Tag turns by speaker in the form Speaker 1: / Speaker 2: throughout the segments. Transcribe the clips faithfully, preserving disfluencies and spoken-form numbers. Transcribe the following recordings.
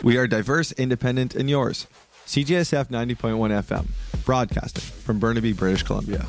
Speaker 1: We are diverse, independent, and yours. C J S F ninety point one F M, broadcasting from Burnaby, British Columbia.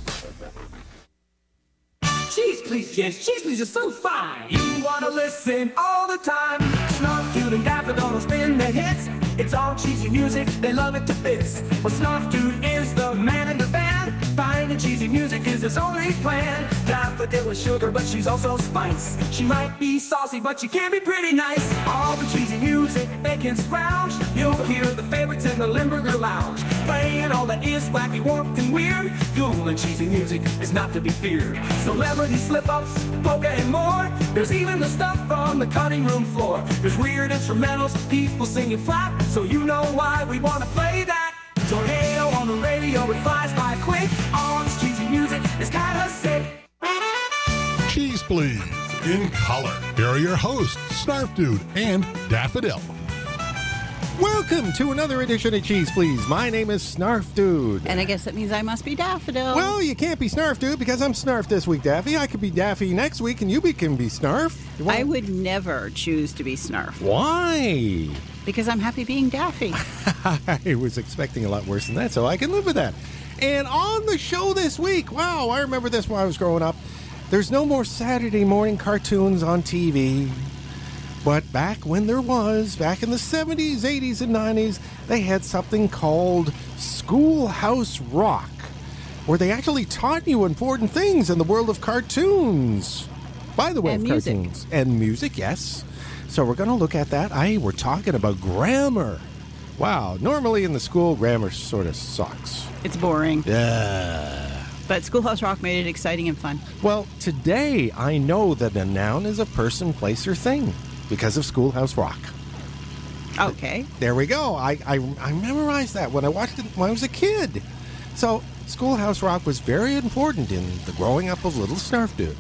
Speaker 2: Cheese please, yes, cheese please is so fine. You wanna listen all the time. Snarf Dude and Daffodil will spin the hits. It's all cheesy music, they love it to bits. Well, Snarf Dude is the man in the band. Finding cheesy music is his only plan. Daffodil is sugar, but she's also spice. She might be saucy, but she can be pretty nice. All the cheesy music they can scrounge. You'll hear the favorites in the Limburger Lounge. Playing all that is wacky, warped, and weird. Cool and cheesy music is not to be feared. Celebrity slip-ups, polka, and more. There's even the stuff on the cutting room floor. There's weird instrumentals, people singing flat. So you know why we wanna play that. Tornado on the radio, it flies by quick. All this cheesy music is kinda sick.
Speaker 3: Cheese Please, in color. Here are your hosts, Snarf Dude and Daffodil.
Speaker 4: Welcome to another edition of Cheese Please. My name is Snarf Dude.
Speaker 5: And I guess that means I must be Daffodil.
Speaker 4: Well, you can't be Snarf Dude because I'm Snarf this week, Daffy. I could be Daffy next week and you be- can be Snarf.
Speaker 5: I would never choose to be Snarf.
Speaker 4: Why?
Speaker 5: Because I'm happy being Daffy.
Speaker 4: I was expecting a lot worse than that, so I can live with that. And on the show this week, wow, I remember this when I was growing up. There's no more Saturday morning cartoons on T V. But back when there was, back in the seventies, eighties, and nineties, they had something called Schoolhouse Rock, where they actually taught you important things in the world of cartoons. By the way,
Speaker 5: and
Speaker 4: of
Speaker 5: music.
Speaker 4: cartoons. And music, yes. So we're going to look at that. I we're talking about grammar. Wow, normally in the school, grammar sort of sucks.
Speaker 5: It's boring.
Speaker 4: Yeah.
Speaker 5: But Schoolhouse Rock made it exciting and fun.
Speaker 4: Well, today I know that a noun is a person, place, or thing because of Schoolhouse Rock.
Speaker 5: Okay.
Speaker 4: There we go. I, I, I memorized that when I watched it when I was a kid. So Schoolhouse Rock was very important in the growing up of little Snarf Dude.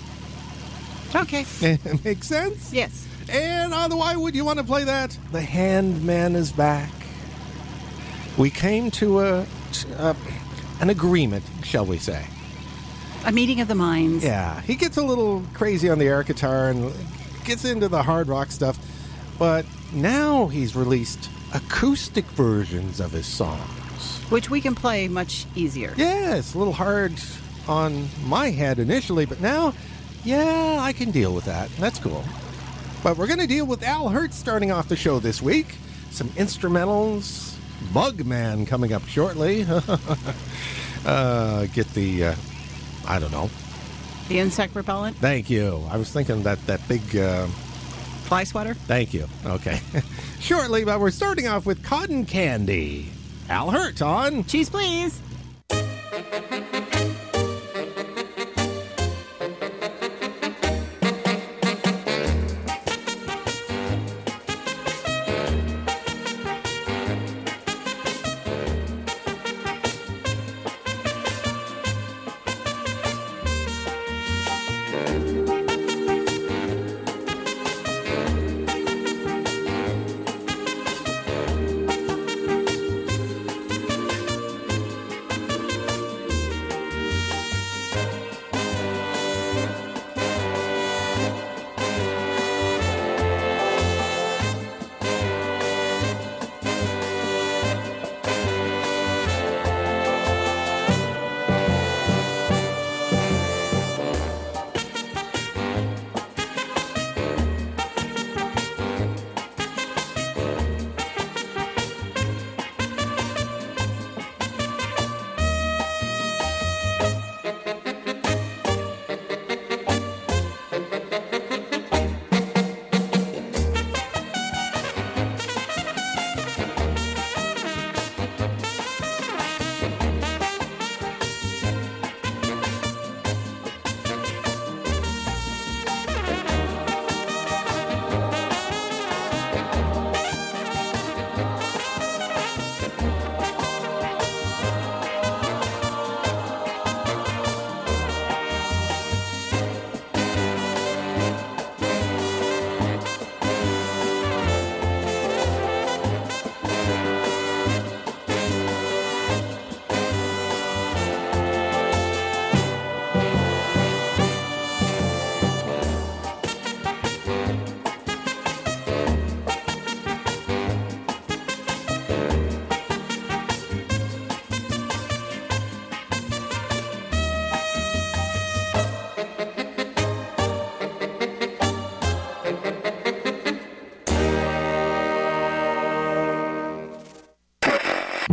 Speaker 5: Okay.
Speaker 4: Makes sense?
Speaker 5: Yes.
Speaker 4: And on the why would you want to play that? The Handman is back. We came to a, a an agreement, shall we say.
Speaker 5: A meeting of the minds.
Speaker 4: Yeah, he gets a little crazy on the air guitar and gets into the hard rock stuff, but now he's released acoustic versions of his songs.
Speaker 5: Which we can play much easier.
Speaker 4: Yeah, it's a little hard on my head initially, but now, yeah, I can deal with that. That's cool. But we're going to deal with Al Hirt starting off the show this week. Some instrumentals. Bugman coming up shortly. uh, get the, uh, I don't know.
Speaker 5: The insect repellent.
Speaker 4: Thank you. I was thinking that, that big... Uh,
Speaker 5: Fly sweater.
Speaker 4: Thank you. Okay. Shortly, but we're starting off with Cotton Candy. Al Hirt on
Speaker 5: Cheese Please.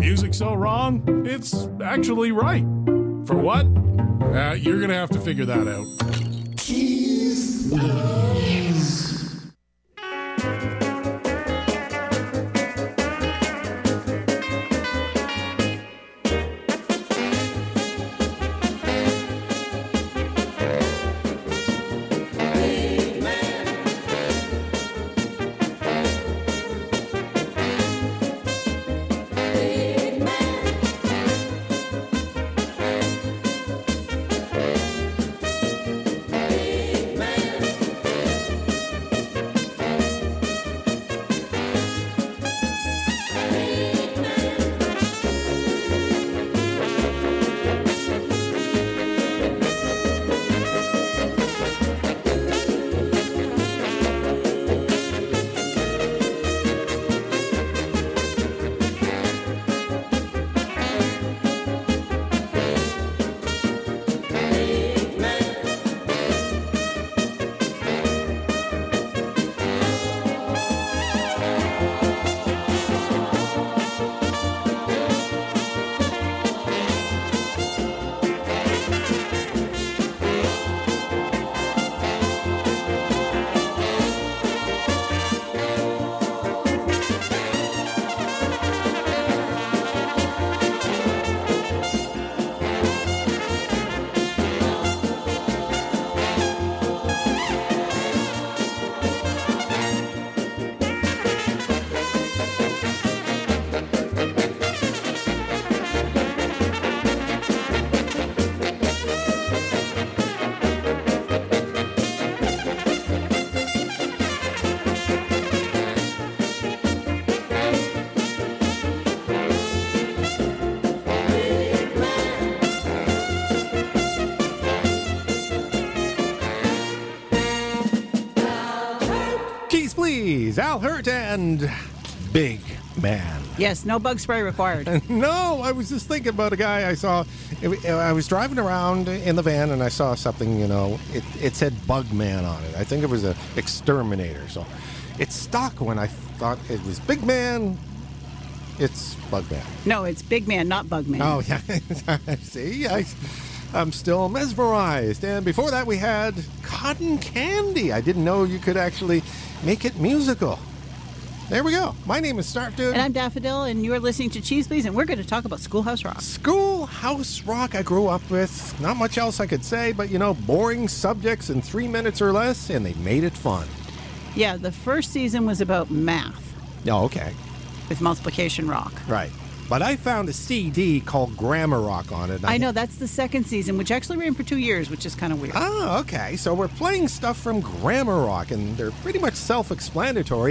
Speaker 3: Music so wrong, it's actually right. For what? Uh, you're going to have to figure that out.
Speaker 2: Cheese Please.
Speaker 4: Al Hirt and Big Man.
Speaker 5: Yes, no bug spray required.
Speaker 4: No, I was just thinking about a guy I saw. I was driving around in the van and I saw something, you know, it, it said Bug Man on it. I think it was an exterminator. So it stuck when I thought it was Big Man. It's Bug Man.
Speaker 5: No, it's Big Man, not Bug Man.
Speaker 4: Oh, yeah. See, I, I'm still mesmerized. And before that, we had Cotton Candy. I didn't know you could actually make it musical. There we go. My name is Snarf Dude.
Speaker 5: And I'm Daffodil, and you're listening to Cheese Please, and we're going to talk about Schoolhouse Rock.
Speaker 4: Schoolhouse Rock I grew up with. Not much else I could say, but, you know, boring subjects in three minutes or less, and they made it fun.
Speaker 5: Yeah, the first season was about math.
Speaker 4: Oh, okay.
Speaker 5: With Multiplication Rock.
Speaker 4: Right. But I found a C D called Grammar Rock on it.
Speaker 5: I, I know, that's the second season, which actually ran for two years, which is kind of weird.
Speaker 4: Oh, okay. So we're playing stuff from Grammar Rock, and they're pretty much self-explanatory.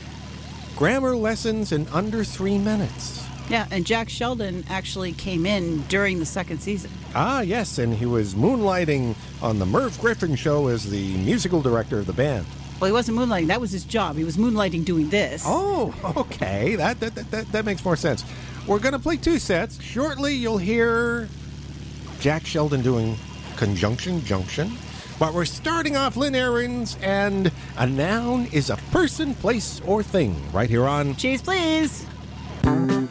Speaker 4: Grammar lessons in under three minutes.
Speaker 5: Yeah, and Jack Sheldon actually came in during the second season.
Speaker 4: Ah, yes, and he was moonlighting on the Merv Griffin Show as the musical director of the band.
Speaker 5: Well, he wasn't moonlighting. That was his job. He was moonlighting doing this.
Speaker 4: Oh, okay. That that that, that, that makes more sense. We're going to play two sets. Shortly, you'll hear Jack Sheldon doing Conjunction Junction. But we're starting off Lynn Ahrens, and a noun is a person, place, or thing. Right here on
Speaker 5: Cheese Please.
Speaker 6: Well,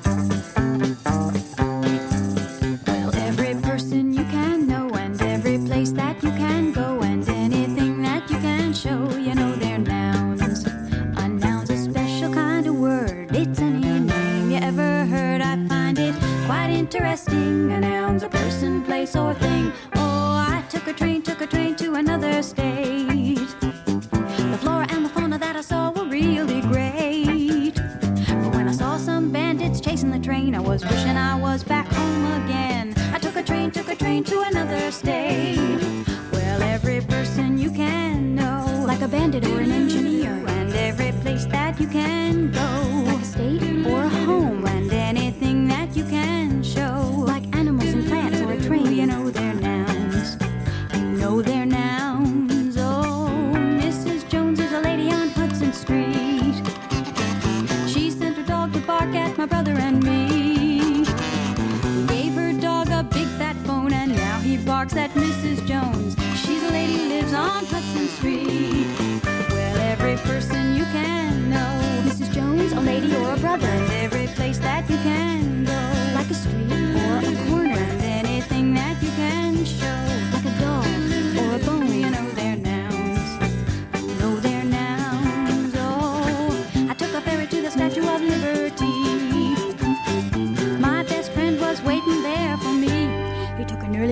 Speaker 6: every person you can know, and every place that you can go, and anything that you can show, you know they're nouns. A noun's a special kind of word. It's any name you ever heard. I find it quite interesting. A noun's a person, place, or thing. Oh, I took a train, took a train to another state. The flora and the fauna that I saw were really great. But when I saw some bandits chasing the train, I was wishing I was back home again. I took a train, took a train to another state. Well, every person you can know, like a bandit or an engineer, and every place that you can go, like a state or a home, and anything that you can show, like animals and plants or a train, you know they're nouns. You know they're nouns. Oh, Missus Jones is a lady on Hudson Street. She sent her dog to bark at my brother and me. Gave her dog a big fat bone, and now he barks at Missus Jones. She's a lady who lives on Hudson Street. Well, every person you can know, Missus Jones, a lady or a brother, and every place that you can go,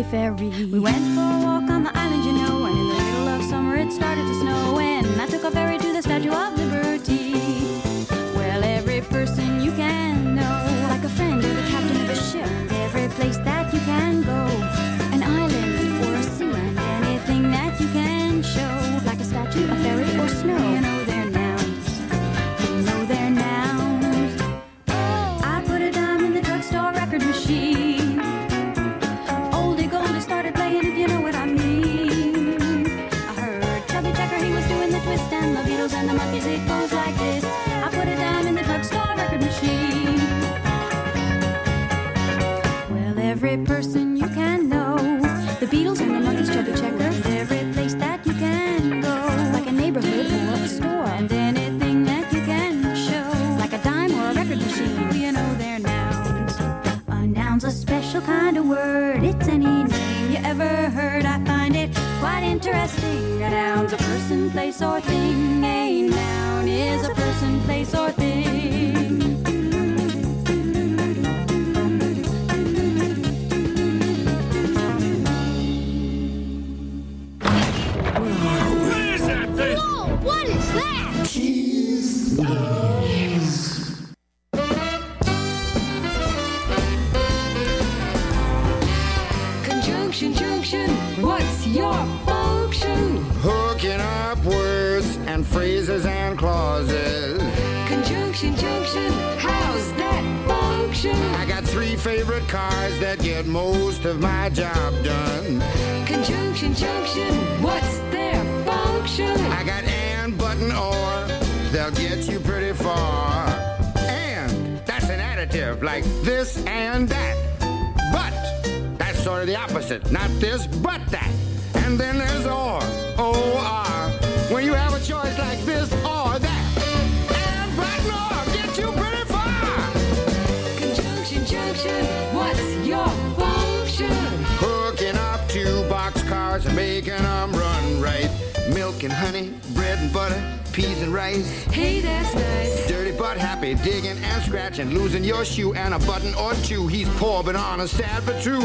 Speaker 6: Holly Ferry. We went for a walk on the island, you know, and in the middle of summer it started to snow, and I took a ferry to the Statue of Liberty. Well, every person you can know, like a friend or the captain of a ship, every place that you can go, an island or a sea, and anything that you can show, like a statue, a ferry, or snow. You know their nouns. You know their nouns. I put a dime in the drugstore record machine. Oldie Goldie started playing, if you know what I mean. I heard Chubby Checker, he was doing the twist, and the Beatles and the Monkees, it goes like this. I put a dime in the drugstore record machine. Well, every person you can know, the Beatles and the Monkees, Chubby Checker, every place that you can go, like a neighborhood or a store, and anything that you can show, like a dime or a record machine. You know their nouns. A noun's a special kind of word. It's any name you ever heard. I find it quite interesting. A noun's a person, place, or thing. A noun is a person, place, or thing.
Speaker 7: Whoa, what is that?
Speaker 8: Conjunction, junction, what's your function?
Speaker 9: Hooking up words and phrases and clauses.
Speaker 8: Conjunction, junction, how's that function?
Speaker 9: I got three favorite cars that get most of my job done.
Speaker 8: Conjunction, junction, what's their function?
Speaker 9: I got and, but, and, or. They'll get you pretty far. And, that's an additive, like this and that. But, that's sort of the opposite. Not this, but that. And then there's or, O R. When you have a choice like this or that. And, but, and, or get you pretty far.
Speaker 8: Conjunction, junction, what's your function?
Speaker 9: Hooking up two boxcars and making them run right. Milk and honey, bread and butter, peas and rice.
Speaker 8: Hey, that's nice.
Speaker 9: Dirty but happy, digging and scratching, losing your shoe and a button or two. He's poor but honest, sad but true.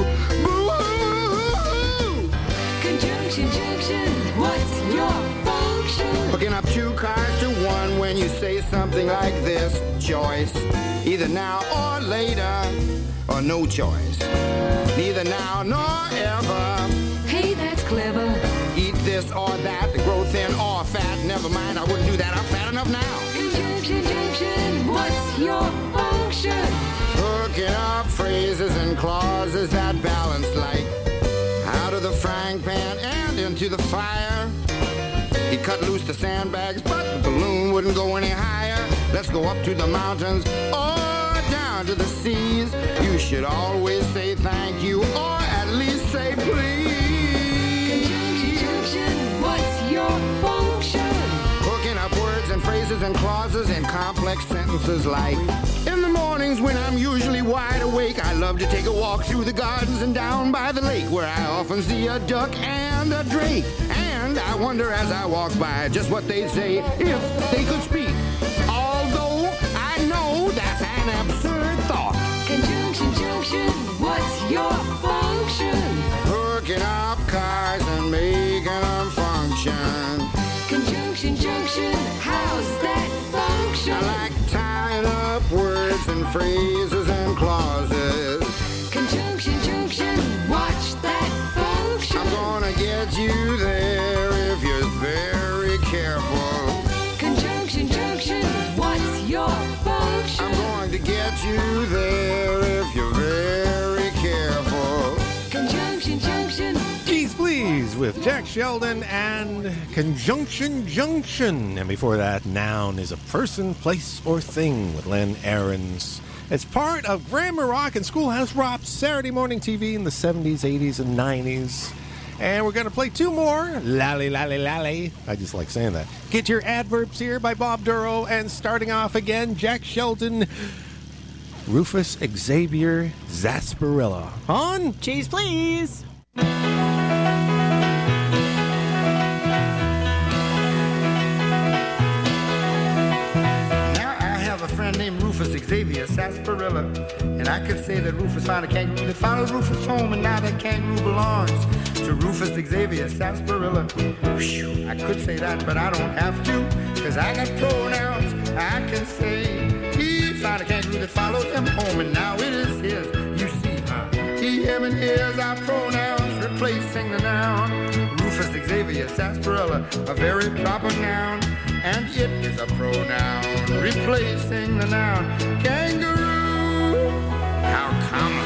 Speaker 9: Boo-hoo!
Speaker 8: Conjunction, junction, what's your function?
Speaker 9: Hooking up two cars to one when you say something like this. Choice, either now or later, or no choice. Neither now nor ever.
Speaker 8: Hey, that's clever.
Speaker 9: Eat this or that, grow thin or fat. Never mind, I wouldn't do that, I'm fat enough now.
Speaker 8: Conjunction, junction, what's your function?
Speaker 9: Hooking up phrases and clauses that balance like out of the frying pan and into the fire. He cut loose the sandbags, but the balloon wouldn't go any higher. Let's go up to the mountains or down to the seas. You should always say thank you or at least say please.
Speaker 8: Conjunction, junction, what's your function?
Speaker 9: Hooking up words and phrases and clauses in complex sentences like in the mornings when I'm usually wide awake, I love to take a walk through the gardens and down by the lake where I often see a duck and a drake. And I wonder as I walk by just what they'd say if they could speak. Although I know that's an absurd thought.
Speaker 8: Conjunction, junction, what's your function?
Speaker 9: Hooking up cars and making them function.
Speaker 8: Conjunction, junction, how's that function?
Speaker 9: I like tying up words and phrases and clauses.
Speaker 8: Conjunction, junction, watch that function.
Speaker 9: I'm gonna get you there if you're very careful.
Speaker 8: Conjunction, junction, what's your function?
Speaker 9: I'm going to get you there if you're very careful.
Speaker 8: Conjunction, junction.
Speaker 4: Keys Please with Jack Sheldon and Conjunction Junction. And before that, Noun is a person, place, or thing with Len Ahrens. It's part of Grammar Rock and Schoolhouse Rock's Saturday morning T V in the seventies, eighties, and nineties. And we're going to play two more. Lally, lally, lally. I just like saying that. Get Your Adverbs Here by Bob Duro. And starting off again, Jack Sheldon, Rufus Xavier Zasparilla. On
Speaker 5: Cheese, please.
Speaker 9: Now I have a friend friend named Rufus Xavier Sarsaparilla. And I could say that Rufus found a kangaroo that followed Rufus home, and now that kangaroo belongs to Rufus Xavier Sarsaparilla. Whew, I could say that, but I don't have to, cause I got pronouns. I can say he found a kangaroo that followed him home, and now it is his. You see, huh? He, him, and his are pronouns replacing the noun. Rufus Xavier Sarsaparilla, a very proper noun, and it is a pronoun replacing the noun kangaroo. How come?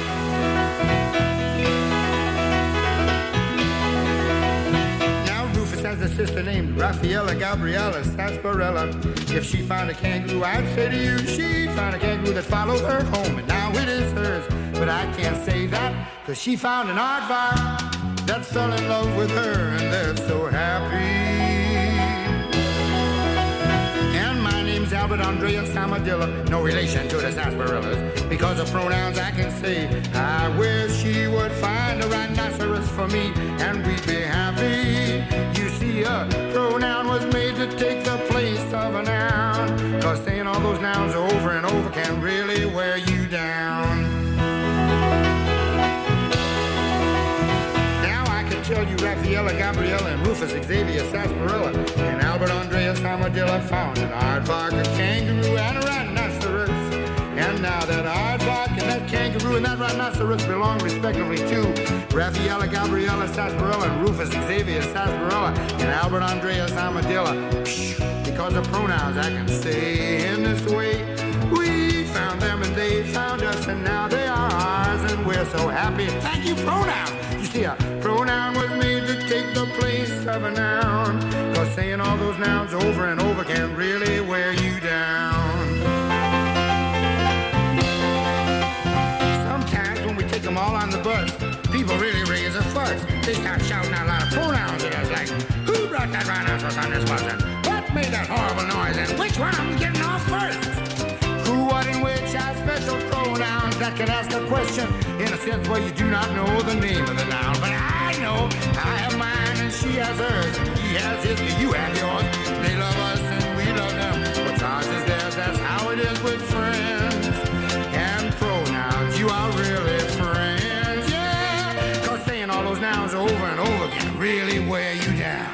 Speaker 9: Now Rufus has a sister named Raffaella Gabriella Sarsaparilla. If she found a kangaroo, I'd say to you, she found a kangaroo that followed her home, and now it is hers. But I can't say that, cause she found an aardvark that fell in love with her, and they're so happy. And my name's Albert Andreas Samadilla, no relation to the sarsaparillas. Because of pronouns I can say, I wish she would find a rhinoceros for me, and we'd be happy. You see, a pronoun was made to take the place of a noun, cause saying all those nouns over and over can really wear you down. Tell you Raffaella Gabriella and Rufus Xavier Sarsaparilla and Albert Andreas Armadillo found an aardvark, a kangaroo, and a rhinoceros. And now that aardvark and that kangaroo and that rhinoceros belong respectively to Raffaella Gabriella Sarsaparilla and Rufus Xavier Sarsaparilla and Albert Andreas Armadillo. Because of pronouns I can say in this way, we found them and they found us, and now they are ours and we're so happy. Thank you, pronouns. You see, a pronoun was made to take the place of a noun, cause saying all those nouns over and over can really wear you down. Sometimes when we take them all on the bus, people really raise a fuss. They start shouting out a lot of pronouns at us, like, who brought that rhinoceros on this bus, and what made that horrible noise, and which one of them's getting off first? Who, what, and which are special pronouns that can ask a question in a sense where you do not know the name of the noun. But I know I have mine and she has hers, and he has his and you have yours. They love us and we love them. What's ours is theirs, that's how it is with friends. And pronouns, you are really friends, yeah. Cause saying all those nouns over and over can really wear you down.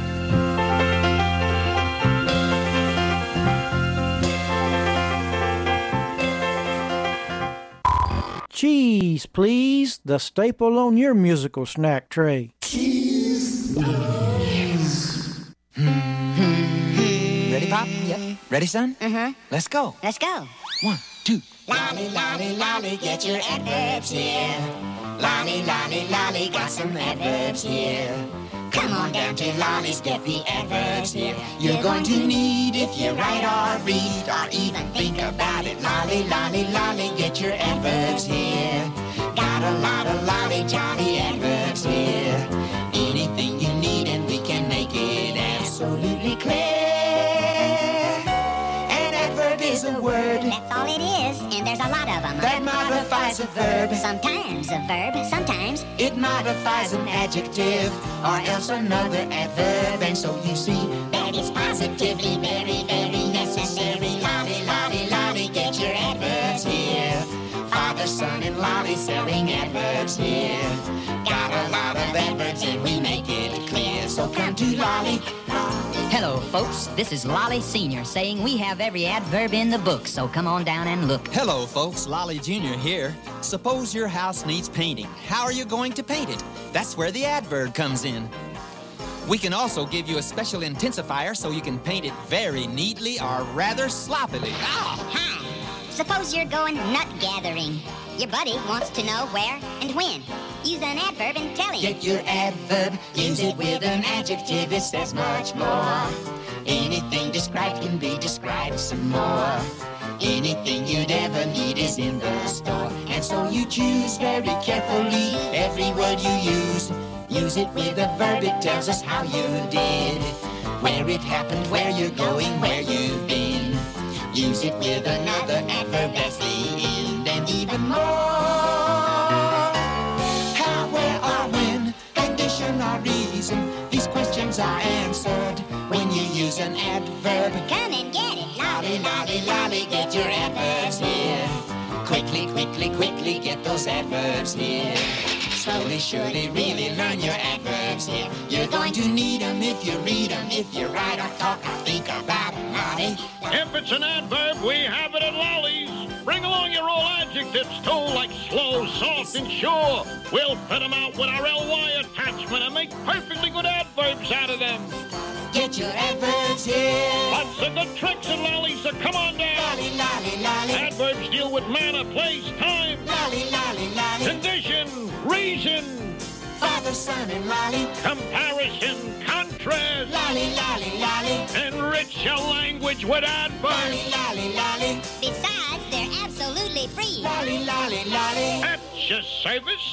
Speaker 10: Cheese, please. The staple on your musical snack tray.
Speaker 11: Cheese, please.
Speaker 12: Ready, Pop? Yep. Ready, son?
Speaker 13: Mm-hmm.
Speaker 12: Let's go.
Speaker 13: Let's go.
Speaker 12: One, two.
Speaker 11: Lolly, lolly, lolly, get your adverbs here. Lolly, lolly, lolly, got some adverbs here. Come on down to Lolly's, get the adverbs here. You're going to need if you write or read or even think about it. Lolly, lolly, lolly, get your adverbs here. Got a lot of lolly jolly adverbs here. Anything you need and we can make it absolutely clear. An adverb is a word.
Speaker 13: That's all it is, and there's a lot of them.
Speaker 11: That modifies a verb.
Speaker 13: Sometimes a verb, sometimes
Speaker 11: it modifies an adjective or else another adverb. And so you see that it's positively very, very necessary. Lolly, lolly, lolly, get your adverbs here. Father, son, and lolly selling adverbs here. Got a lot of adverbs and we make it clear. So come to Lolly.
Speaker 14: Hello, folks. This is Lolly Senior saying we have every adverb in the book, so come on down and look.
Speaker 15: Hello, folks. Lolly Junior here. Suppose your house needs painting. How are you going to paint it? That's where the adverb comes in. We can also give you a special intensifier so you can paint it very neatly or rather sloppily.
Speaker 13: Oh, hi. Suppose you're going nut gathering. Your buddy wants to know where and when. Use an adverb and tell him.
Speaker 11: Get your adverb, use it with an adjective, it says much more. Anything described can be described some more. Anything you'd ever need is in the store. And so you choose very carefully every word you use. Use it with a verb, it tells us how you did. Where it happened, where you're going, where you've been. Use it with another adverb, that's the end, and even more. How, where, or when, condition or reason, these questions are answered when you use an adverb.
Speaker 13: Come and get it, Lolly.
Speaker 11: Lolly, lolly, lolly, get your adverbs here. Quickly, quickly, quickly, get those adverbs here. Slowly, surely, really learn your adverbs here. You're going to need them if you read them, if you write or talk or think about them, Lolly.
Speaker 16: If it's an adverb, we have it at Lolly's. Bring along your old adjectives, too, like slow, soft, and sure. We'll fit them out with our L Y attachment and make perfectly good adverbs out of them.
Speaker 11: Get your adverbs here.
Speaker 16: Lots of good tricks at Lolly's, so come on down.
Speaker 11: Lolly, lolly, lolly.
Speaker 16: Adverbs deal with manner, place, time.
Speaker 11: Lolly, lolly, lolly.
Speaker 16: Condition, reason.
Speaker 11: Father, son, and lolly.
Speaker 16: Comparison, contrast.
Speaker 11: Lolly, lolly, lolly.
Speaker 16: Enrich your language with adverbs.
Speaker 11: Lolly, lolly, lolly.
Speaker 13: Besides, they're absolutely free.
Speaker 11: Lolly, lolly, lolly.
Speaker 16: At your service.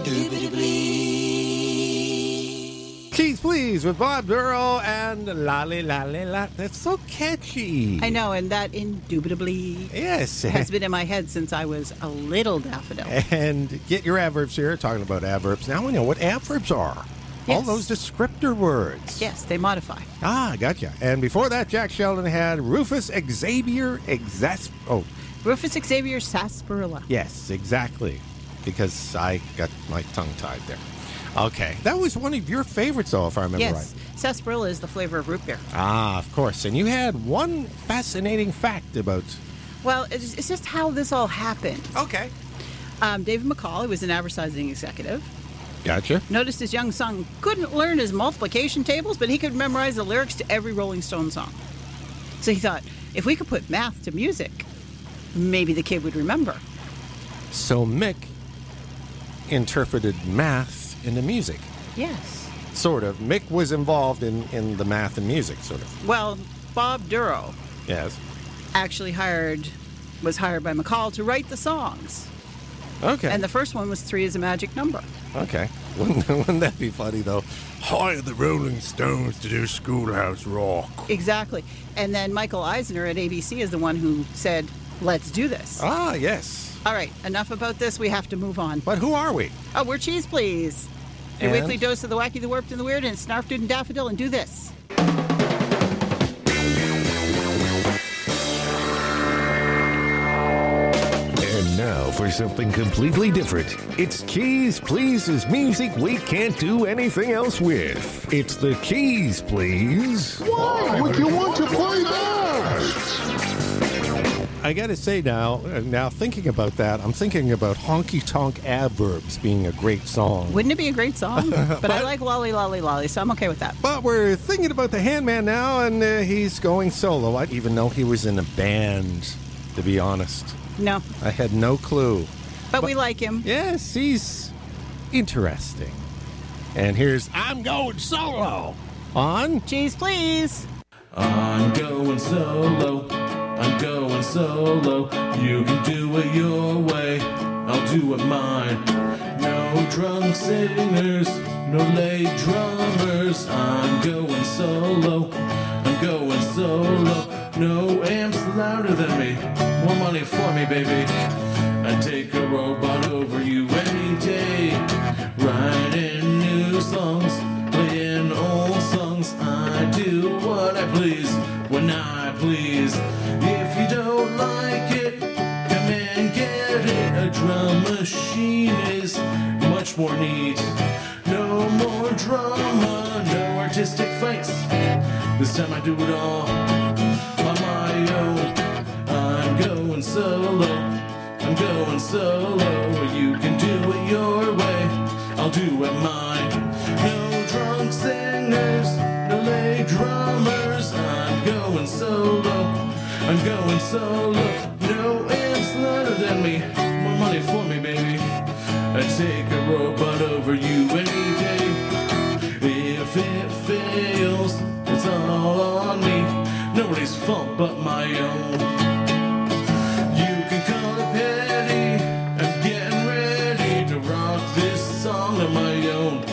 Speaker 11: Indubitably.
Speaker 4: Cheese Please with Bob Duro and Lolly Lolly La. That's so catchy.
Speaker 5: I know, and that indubitably
Speaker 4: yes
Speaker 5: has been in my head since I was a little daffodil.
Speaker 4: And get your adverbs here. Talking about adverbs. Now we know what adverbs are.
Speaker 5: Yes.
Speaker 4: All those descriptor words.
Speaker 5: Yes, they modify.
Speaker 4: Ah, gotcha. And before that, Jack Sheldon had Rufus Xavier Exas... Oh.
Speaker 5: Rufus Xavier Sarsaparilla.
Speaker 4: Yes, exactly. Because I got my tongue tied there. Okay. That was one of your favorites, though, if I remember
Speaker 5: yes.
Speaker 4: right.
Speaker 5: Yes. Sarsaparilla is the flavor of root beer.
Speaker 4: Ah, of course. And you had one fascinating fact about...
Speaker 5: Well, it's, it's just how this all happened.
Speaker 4: Okay.
Speaker 5: Um, David McCall, who was an advertising executive,
Speaker 4: Gotcha.
Speaker 5: noticed his young son couldn't learn his multiplication tables, but he could memorize the lyrics to every Rolling Stone song. So he thought, if we could put math to music, maybe the kid would remember.
Speaker 4: So Mick interpreted math into music.
Speaker 5: Yes.
Speaker 4: Sort of. Mick was involved in, in the math and music, sort of.
Speaker 5: Well, Bob Duro
Speaker 4: Yes.
Speaker 5: actually hired was hired by McCall to write the songs.
Speaker 4: Okay.
Speaker 5: And the first one was Three is a Magic Number.
Speaker 4: Okay. Wouldn't, wouldn't that be funny, though? Hire the Rolling Stones to do Schoolhouse Rock.
Speaker 5: Exactly. And then Michael Eisner at A B C is the one who said, let's do this.
Speaker 4: Ah, yes.
Speaker 5: All right, enough about this. We have to move on.
Speaker 4: But who are we?
Speaker 5: Oh, we're Cheese Please. Your
Speaker 4: And?
Speaker 5: weekly dose of the wacky, the warped, and the weird, and Snarf Dude and Daffodil, and do this.
Speaker 17: And now for something completely different. It's Cheese Please's music we can't do anything else with. It's the Cheese Please.
Speaker 3: Why would you want to play that?
Speaker 4: I got to say now, now thinking about that, I'm thinking about Honky Tonk Adverbs being a great song.
Speaker 5: Wouldn't it be a great song? But, but I like Lolly Lolly Lolly, so I'm okay with that.
Speaker 4: But we're thinking about the Handman now, and uh, he's going solo. I didn't even know he was in a band, to be honest.
Speaker 5: No.
Speaker 4: I had no clue.
Speaker 5: But, but we like him.
Speaker 4: Yes, he's interesting. And here's I'm Going Solo on
Speaker 5: Cheese Please.
Speaker 18: I'm going solo. I'm going solo. You can do it your way. I'll do it mine. No drunk singers, no late drummers. I'm going solo. I'm going solo. No amps louder than me. More money for me, baby. I'd take a robot over you any day. Writing new songs, playing old songs. I do what I please when I please. If you don't like it, come and get it. A drum machine is much more neat. No more drama, no artistic fights. This time I do it all on my own. I'm going solo. I'm going solo. You can do it your way. I'll do it mine. No drunk singers, no lay drummers. I'm going solo. I'm going solo. No amps louder than me. More money for me, baby. I'd take a robot over you any day. If it fails, it's all on me. Nobody's fault but my own. You can call it petty. I'm getting ready to rock this song on my own.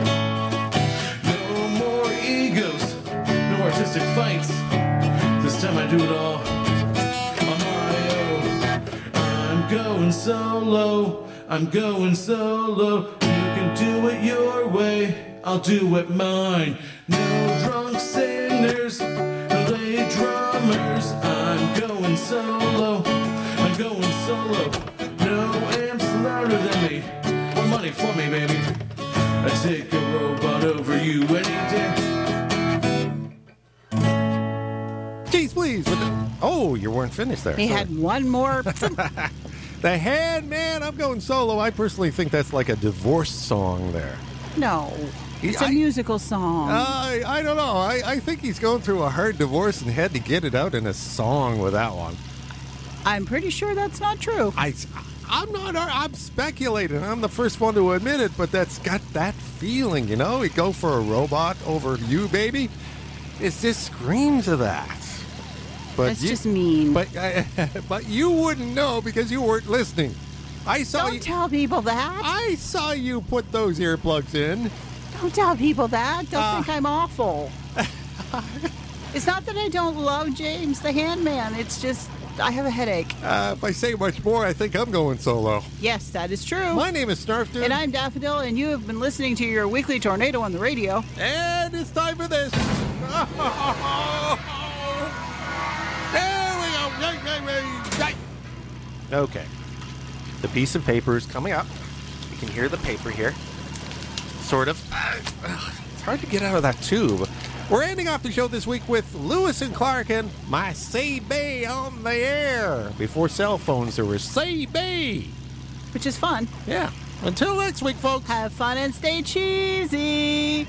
Speaker 18: No more egos, no artistic fights. This time I do it all on my own. I'm going solo. I'm going solo. You can do it your way. I'll do it mine. No drunk singers, no lay drummers. I'm going solo. I'm going solo. No amps louder than me. More money for me, baby. I take a robot over you any day.
Speaker 4: Jeez, please. With the, oh, you weren't finished there.
Speaker 5: He
Speaker 4: Sorry.
Speaker 5: had one more.
Speaker 4: The Hand Man, I'm going solo. I personally think that's like a divorce song there.
Speaker 5: No, it's a
Speaker 4: I-
Speaker 5: musical song.
Speaker 4: I I don't know. I, I think he's going through a hard divorce and had to get it out in a song with that one.
Speaker 5: I'm pretty sure that's not true.
Speaker 4: I, I'm not. I'm speculating. I'm the first one to admit it, but that's got that feeling, you know? You go for a robot over you, baby. It just screams of that. But
Speaker 5: That's
Speaker 4: you,
Speaker 5: just mean.
Speaker 4: But uh, but you wouldn't know because you weren't listening. I saw
Speaker 5: Don't
Speaker 4: you,
Speaker 5: tell people that.
Speaker 4: I saw you put those earplugs in.
Speaker 5: Don't tell people that. Don't
Speaker 4: Uh.
Speaker 5: think I'm awful. It's not that I don't love James the Handman. It's just I have a headache.
Speaker 4: Uh, if I say much more, I think I'm going solo.
Speaker 5: Yes, that is true.
Speaker 4: My name is Snarf Dude.
Speaker 5: And I'm Daffodil, and you have been listening to your weekly tornado on the radio.
Speaker 4: And it's time for this. There we go. Okay. The piece of paper is coming up. You can hear the paper here. Sort of. It's hard to get out of that tube. We're ending off the show this week with Lewis and Clark and My Say Bay on the Air. Before cell phones, there was Say Bay.
Speaker 5: Which is fun.
Speaker 4: Yeah. Until next week, folks.
Speaker 5: Have fun and stay cheesy.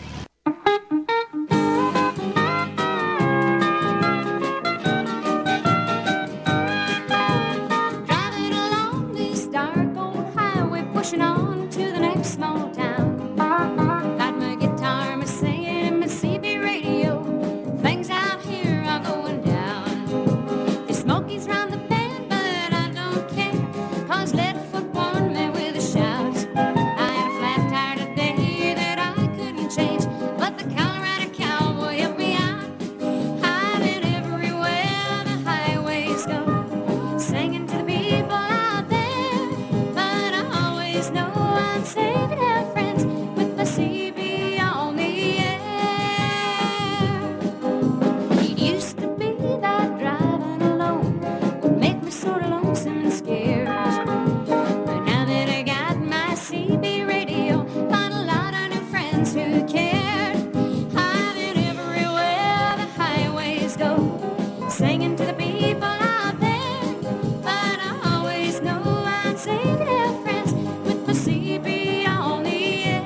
Speaker 6: Driving along this dark old highway, pushing on to the next small town. Got my guitar, my singing, my C B radio. Things out here are going down. The Smokies round the bend, but I don't care, 'cause Leadfoot warned me with a shout. I had a flat tire today that I couldn't change, but the Colorado cowboy helped me out. Hiding everywhere the highways go, singing to the people out there, but I always know I'm saving our friends with my C B on the air. It used to be that driving alone would make me sort of lonesome and scared, but now that I got my C B radio, found a lot of new friends who cared. Hiding everywhere the highways go, singing to the people out there, but I always know I'm saving our friends with my C B on the air.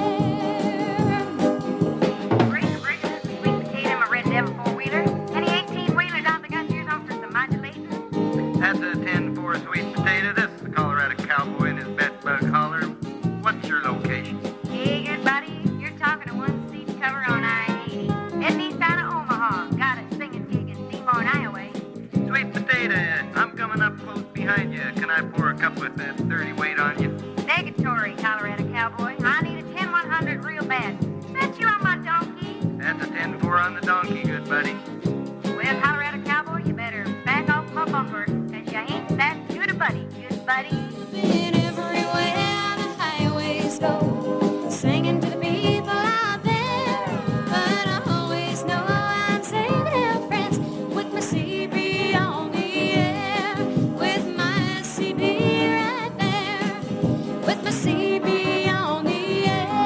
Speaker 19: Bring the bring this is sweet potato, my red devil four-wheeler. Any eighteen-wheelers out there got yours on for some modulation?
Speaker 20: That's a ten four sweet potato. This is the Colorado cowboy and his bedbug holler. What's your location?
Speaker 19: Hey, good buddy, you're talking to one seat cover on I eighty. Heading east out of Omaha. Got a singing gig in Seymour, Iowa.
Speaker 20: Sweet potato, I'm coming up close behind you. Can I pour a cup with that thirty weight on you?
Speaker 19: Negatory, Colorado cowboy. I need a ten one hundred real bad. Bet you on my donkey.
Speaker 20: That's a ten four on the donkey, good buddy.
Speaker 19: Well, Colorado cowboy, you better back off my bumper, 'cause you ain't that good a buddy, good buddy.
Speaker 6: And everywhere the highways go, singing to the people out there, but I always know I'm saving our friends with my C B on the air, with my C B right there, with my C B on the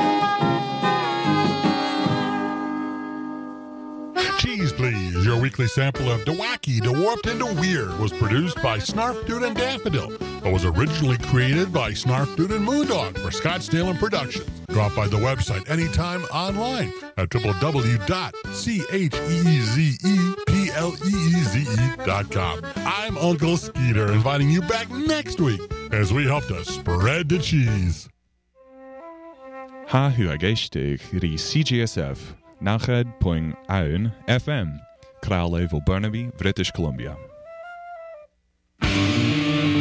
Speaker 6: air.
Speaker 3: Cheese Please, your weekly sample of the wacky, the warped, and the weird was produced by Snarf Dude and Daffodil, but was originally created by Snarf Dude and Moondog for Scottsdale and Productions. Drop by the website anytime online at w w w dot cheezepleeze dot com. I'm Uncle Skeeter, inviting you back next week as we help to spread the cheese.
Speaker 21: Ha huageistig ri C G S F, nached point one F M, Kraalheuvel, Burnaby, British Columbia.